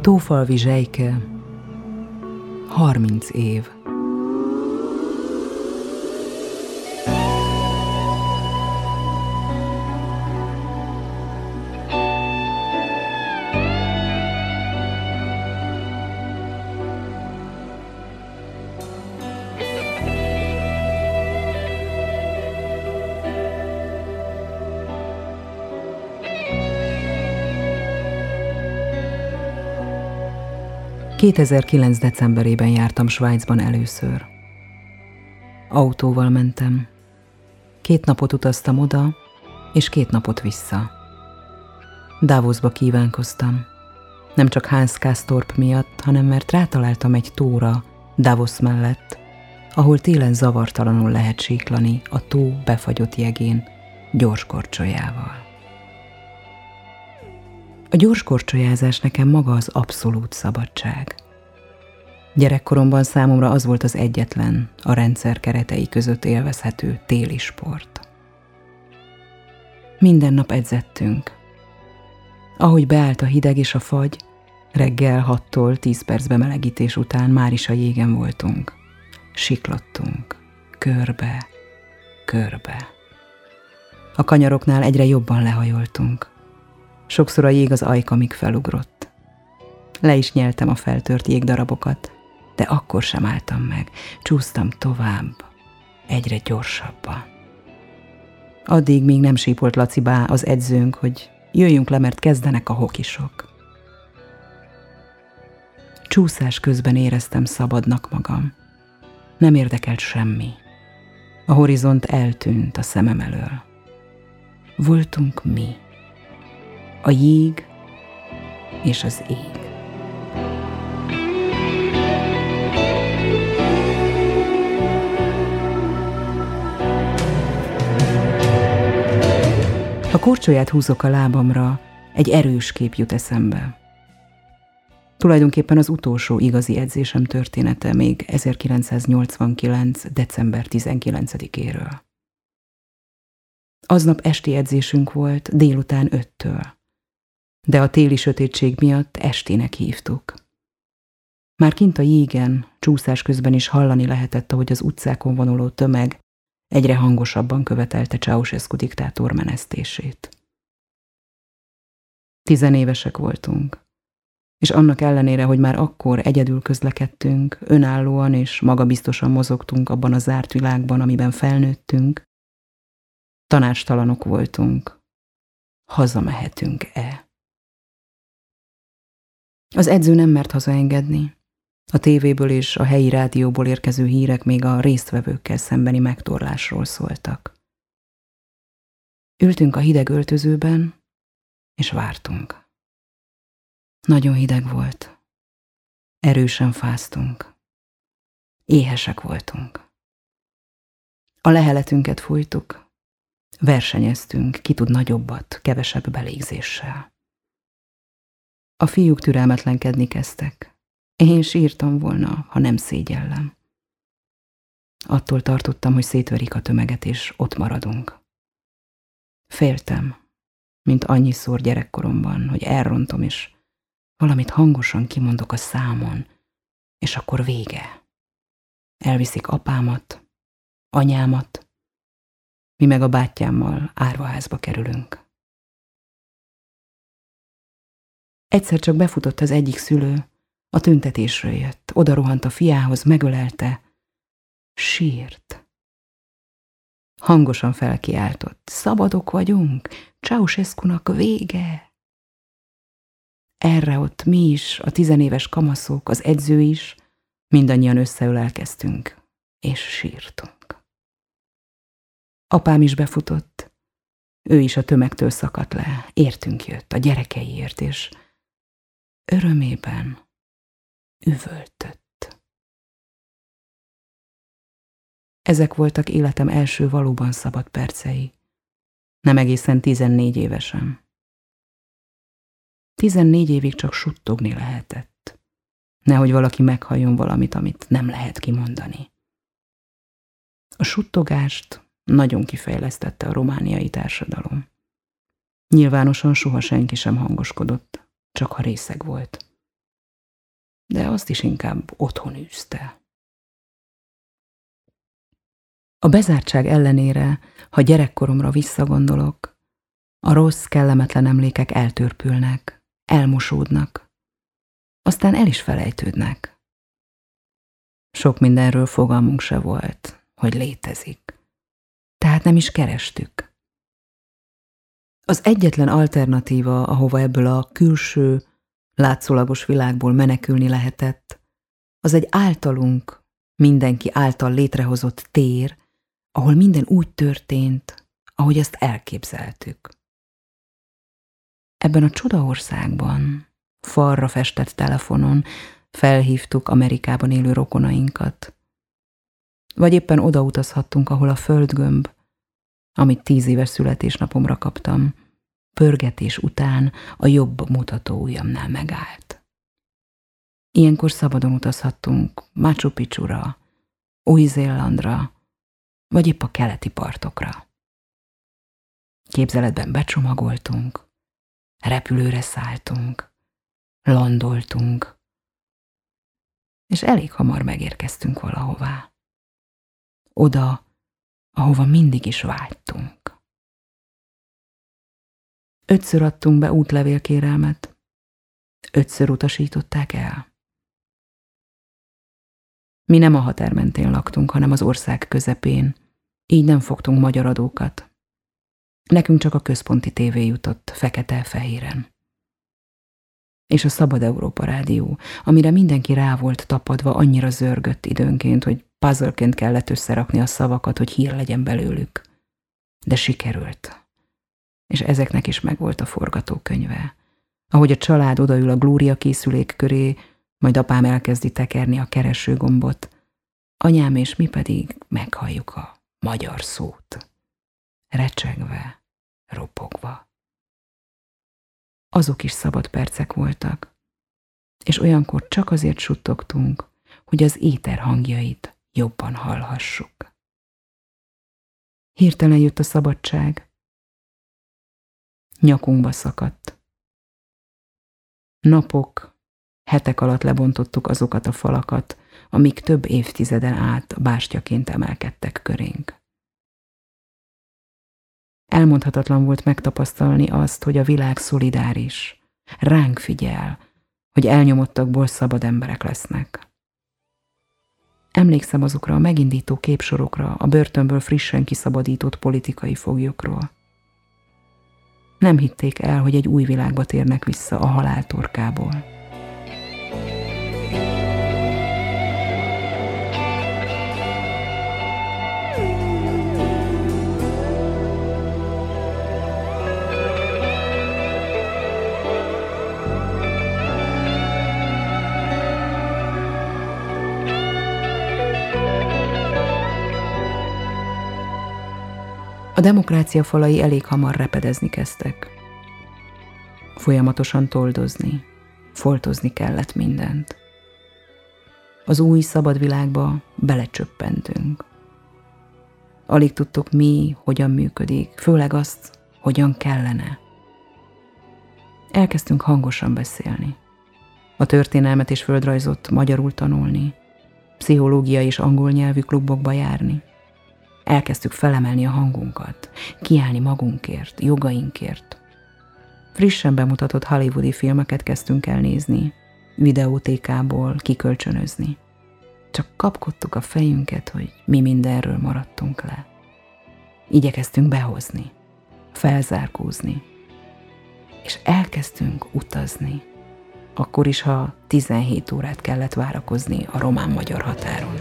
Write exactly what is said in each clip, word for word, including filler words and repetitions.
Tófalvi Zsejke, harminc év. kétezer-kilenc. decemberében jártam Svájcban először. Autóval mentem. Két napot utaztam oda, és két napot vissza. Davosba kívánkoztam. Nem csak Hans Castorp miatt, hanem mert rátaláltam egy tóra Davos mellett, ahol télen zavartalanul lehet síklani a tó befagyott jegén gyors korcsolyával. A gyors korcsolyázás nekem maga az abszolút szabadság. Gyerekkoromban számomra az volt az egyetlen, a rendszer keretei között élvezhető téli sport. Minden nap edzettünk. Ahogy beállt a hideg és a fagy, reggel hattól tíz perc bemelegítés után már is a jégen voltunk. Siklottunk, körbe, körbe. A kanyaroknál egyre jobban lehajoltunk. Sokszor a jég az ajkamig felugrott. Le is nyeltem a feltört jégdarabokat, de akkor sem álltam meg. Csúsztam tovább, egyre gyorsabban. Addig, míg nem sípolt Laci bá, az edzőnk, hogy jöjjünk le, mert kezdenek a hokisok. Csúszás közben éreztem szabadnak magam. Nem érdekelt semmi. A horizont eltűnt a szemem elől. Voltunk mi. A jég és az ég. Ha korcsolyát húzok a lábamra, egy erős kép jut eszembe. Tulajdonképpen az utolsó igazi edzésem története még ezerkilencszáznyolcvankilenc. december tizenkilencedikéről. Aznap esti edzésünk volt délután öttől. De a téli sötétség miatt estének hívtuk. Már kint a jégen, csúszás közben is hallani lehetett, ahogy az utcákon vonuló tömeg egyre hangosabban követelte Ceausescu diktátor menesztését. Tizenévesek voltunk, és annak ellenére, hogy már akkor egyedül közlekedtünk, önállóan és magabiztosan mozogtunk abban a zárt világban, amiben felnőttünk, tanácstalanok voltunk. Hazamehetünk-e? Az edző nem mert hazaengedni. A tévéből és a helyi rádióból érkező hírek még a résztvevőkkel szembeni megtorlásról szóltak. Ültünk a hideg öltözőben, és vártunk. Nagyon hideg volt. Erősen fáztunk. Éhesek voltunk. A leheletünket fújtuk. Versenyeztünk, ki tud nagyobbat, kevesebb belégzéssel. A fiúk türelmetlenkedni kezdtek. Én sírtam volna, ha nem szégyellem. Attól tartottam, hogy szétverik a tömeget, és ott maradunk. Féltem, mint annyiszor gyerekkoromban, hogy elrontom, és valamit hangosan kimondok a számon, és akkor vége. Elviszik apámat, anyámat, mi meg a bátyámmal árvaházba kerülünk. Egyszer csak befutott az egyik szülő, a tüntetésről jött, oda rohant a fiához, megölelte, sírt. Hangosan felkiáltott, szabadok vagyunk, Ceausescunak vége. Erre ott mi is, a tizenéves kamaszok, az edző is, mindannyian összeölelkeztünk, és sírtunk. Apám is befutott, ő is a tömegtől szakadt le, értünk jött, a gyerekeiért, és örömében üvöltött. Ezek voltak életem első valóban szabad percei. Nem egészen tizennégy évesen. Tizennégy évig csak suttogni lehetett. Nehogy valaki meghalljon valamit, amit nem lehet kimondani. A suttogást nagyon kifejlesztette a romániai társadalom. Nyilvánosan soha senki sem hangoskodott, csak ha részeg volt. de azt is inkább otthon űzte. A bezártság ellenére, ha gyerekkoromra visszagondolok, a rossz, kellemetlen emlékek eltörpülnek, elmosódnak, aztán el is felejtődnek. Sok mindenről fogalmunk se volt, hogy létezik, tehát nem is kerestük. Az egyetlen alternatíva, ahova ebből a külső, látszólagos világból menekülni lehetett, az egy általunk, mindenki által létrehozott tér, ahol minden úgy történt, ahogy azt elképzeltük. Ebben a csodaországban, falra festett telefonon felhívtuk Amerikában élő rokonainkat, vagy éppen odautazhattunk, ahol a földgömb, amit tíz éves születésnapomra kaptam, pörgetés után a jobb mutató ujjamnál megállt. Ilyenkor szabadon utazhattunk Machu Picchura, Új-Zélandra, vagy épp a keleti partokra. Képzeletben becsomagoltunk, repülőre szálltunk, landoltunk, és elég hamar megérkeztünk valahová. Oda, ahova mindig is vágytunk. Ötször adtunk be útlevélkérelmet, ötször utasították el. Mi nem a határ mentén laktunk, hanem az ország közepén, így nem fogtunk magyar adókat. Nekünk csak a központi tévé jutott fekete-fehéren. És a Szabad Európa rádió, amire mindenki rá volt tapadva, annyira zörgött időnként, hogy puzzleként kellett összerakni a szavakat, hogy hír legyen belőlük. De sikerült. És ezeknek is megvolt a forgatókönyve. Ahogy a család odaül a Glória készülék köré, majd apám elkezdi tekerni a keresőgombot, anyám és mi pedig meghalljuk a magyar szót. Recsegve, ropogva. Azok is szabad percek voltak, és olyankor csak azért suttogtunk, hogy az éter hangjait jobban hallhassuk. Hirtelen jött a szabadság. Nyakunkba szakadt. Napok, hetek alatt lebontottuk azokat a falakat, amik több évtizeden át bástyaként emelkedtek körénk. Elmondhatatlan volt megtapasztalni azt, hogy a világ szolidáris, ránk figyel, hogy elnyomottakból szabad emberek lesznek. Emlékszem azokra a megindító képsorokra a börtönből frissen kiszabadított politikai foglyokról. Nem hitték el, hogy egy új világba térnek vissza a halál torkából. A demokrácia falai elég hamar repedezni kezdtek. Folyamatosan toldozni, foltozni kellett mindent. Az új szabad világba belecsöppentünk. Alig tudtuk mi, hogyan működik, főleg azt, hogyan kellene. Elkezdtünk hangosan beszélni. A történelmet és földrajzot magyarul tanulni, pszichológiai és angol nyelvű klubokba járni. Elkezdtük felemelni a hangunkat, kiállni magunkért, jogainkért. Frissen bemutatott hollywoodi filmeket kezdtünk el nézni, videótékából kikölcsönözni. Csak kapkodtuk a fejünket, hogy mi mindenről maradtunk le. Igyekeztünk behozni, felzárkózni, és elkezdtünk utazni. Akkor is, ha tizenhét órát kellett várakozni a román-magyar határon.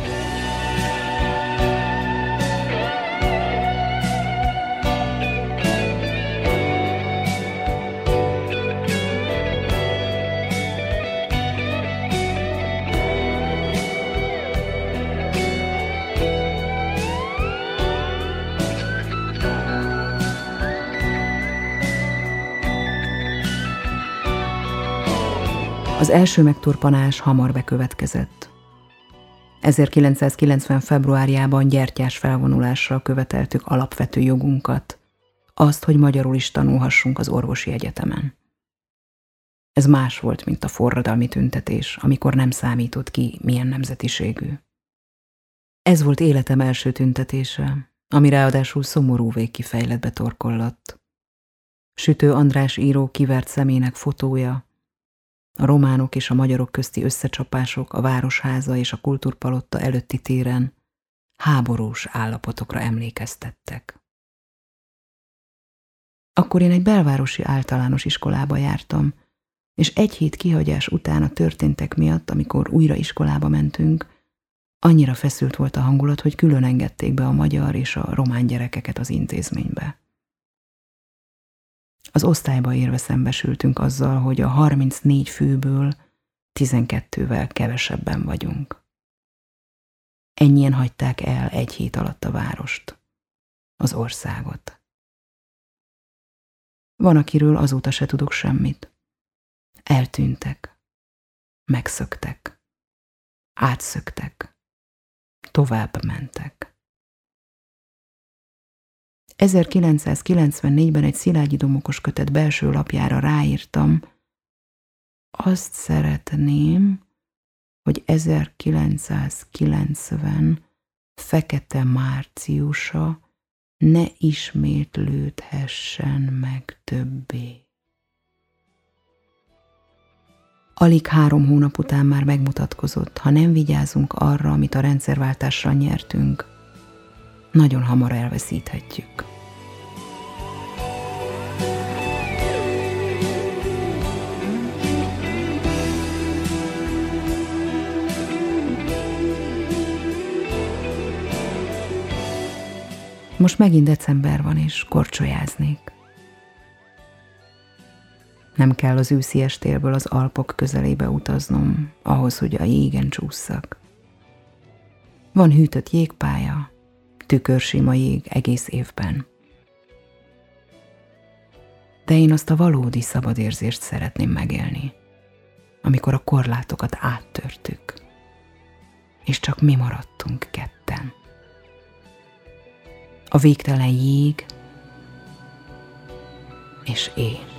Az első megtorpanás hamar bekövetkezett. ezerkilencszázkilencven. februárjában gyertyás felvonulással követeltük alapvető jogunkat, azt, hogy magyarul is tanulhassunk az orvosi egyetemen. Ez más volt, mint a forradalmi tüntetés, amikor nem számított ki, milyen nemzetiségű. Ez volt életem első tüntetése, ami ráadásul szomorú végkifejletbe torkollott. Sütő András író kivert szemének fotója, a románok és a magyarok közti összecsapások a Városháza és a Kultúrpalotta előtti téren háborús állapotokra emlékeztettek. Akkor én egy belvárosi általános iskolába jártam, és egy hét kihagyás után a történtek miatt, amikor újra iskolába mentünk, annyira feszült volt a hangulat, hogy külön engedték be a magyar és a román gyerekeket az intézménybe. Az osztályba érve szembesültünk azzal, hogy a harmincnégy főből tizenkettővel kevesebben vagyunk. Ennyien hagyták el egy hét alatt a várost, az országot. Van, akiről azóta se tudok semmit. Eltűntek, megszöktek, átszöktek, tovább mentek. ezerkilencszázkilencvennégyben egy Szilágyi Domokos kötet belső lapjára ráírtam: azt szeretném, hogy ezerkilencszázkilencven fekete márciusa ne ismétlődhessen meg többé. Alig három hónap után már megmutatkozott, ha nem vigyázunk arra, amit a rendszerváltással nyertünk, nagyon hamar elveszíthetjük. Most megint december van, és korcsolyáznék. Nem kell az őszi estélből az Alpok közelébe utaznom, ahhoz, hogy a jégen csússzak. Van hűtött jégpálya, tükörsima jég egész évben. De én azt a valódi szabadérzést szeretném megélni, amikor a korlátokat áttörtük, és csak mi maradtunk ketten. A végtelen jég és én.